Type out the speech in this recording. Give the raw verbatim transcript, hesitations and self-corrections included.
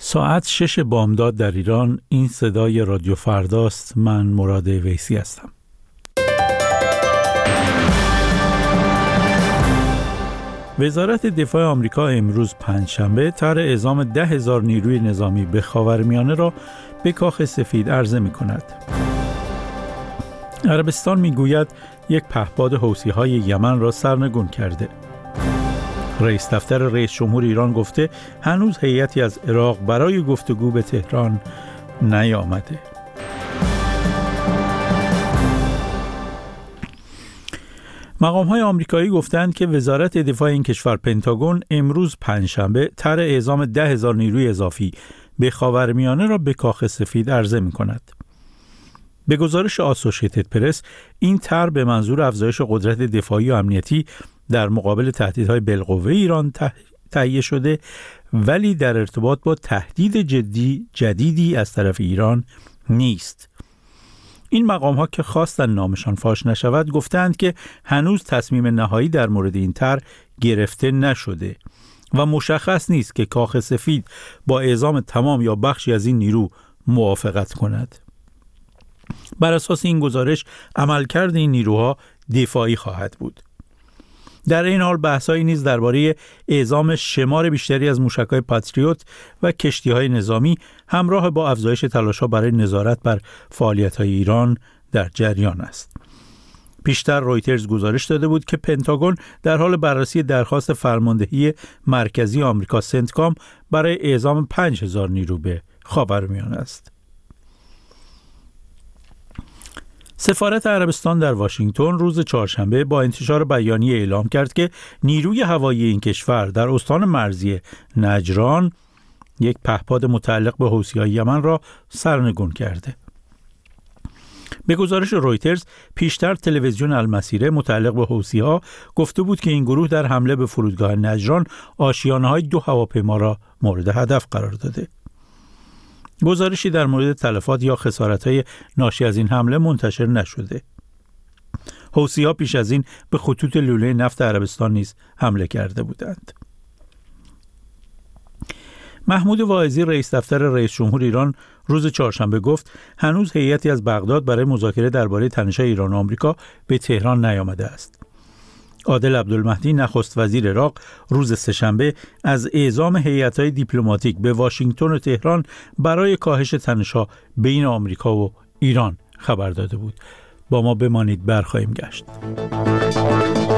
ساعت شش بامداد در ایران. این صدای رادیو فرداست. من مراد ویسی هستم. وزارت دفاع آمریکا امروز پنجشنبه طرح اعزام ده هزار نیروی نظامی به خاورمیانه را به کاخ سفید عرضه می کند. عربستان می گوید یک پهپاد حوثی‌های یمن را سرنگون کرده. رئیس دفتر رئیس جمهور ایران گفته هنوز هیئتی از عراق برای گفتگو به تهران نیامده. مقام‌های آمریکایی گفتند که وزارت دفاع این کشور پنتاگون امروز پنجشنبه طرح اعزام ده هزار نیروی اضافی به خاورمیانه را به کاخ سفید عرضه می‌کند. به گزارش آسوشیتد پرس، این طرح به منظور افزایش قدرت دفاعی و امنیتی در مقابل تهدیدهای بالقوه ایران تهیه شده، ولی در ارتباط با تهدید جدی جدیدی از طرف ایران نیست. این مقام‌ها که خواستن نامشان فاش نشود گفتند که هنوز تصمیم نهایی در مورد این طرح گرفته نشده و مشخص نیست که کاخ سفید با اعزام تمام یا بخشی از این نیرو موافقت کند. بر اساس این گزارش عملکرد این نیروها دفاعی خواهد بود. در این حال بحث‌هایی نیز درباره اعزام شمار بیشتری از موشک‌های پاتریوت و کشتی‌های نظامی همراه با افزایش تلاش‌ها برای نظارت بر فعالیت‌های ایران در جریان است. پیشتر رویترز گزارش داده بود که پنتاگون در حال بررسی درخواست فرماندهی مرکزی آمریکا سنتکام برای اعزام پنج هزار نیرو به خاورمیانه است. سفارت عربستان در واشنگتن روز چهارشنبه با انتشار بیانیه اعلام کرد که نیروی هوایی این کشور در استان مرزی نجران یک پهپاد متعلق به حوثی‌های یمن را سرنگون کرده. به گزارش رویترز، پیشتر تلویزیون المسیره متعلق به حوثی‌ها گفته بود که این گروه در حمله به فرودگاه نجران آشیانه‌های دو هواپیما را مورد هدف قرار داده. گزارشی در مورد تلفات یا خسارت‌های ناشی از این حمله منتشر نشده. حوثی‌ها پیش از این به خطوط لوله نفت عربستان نیز حمله کرده بودند. محمود واعظی رئیس دفتر رئیس جمهور ایران روز چهارشنبه گفت هنوز هیئتی از بغداد برای مذاکره درباره تنش‌های ایران و آمریکا به تهران نیامده است. عادل عبدالمهدی نخست وزیر عراق روز سه‌شنبه از اعزام هیئت‌های دیپلماتیک به واشنگتن و تهران برای کاهش تنش‌ها بین آمریکا و ایران خبر داده بود. با ما بمانید، برخواهیم گشت.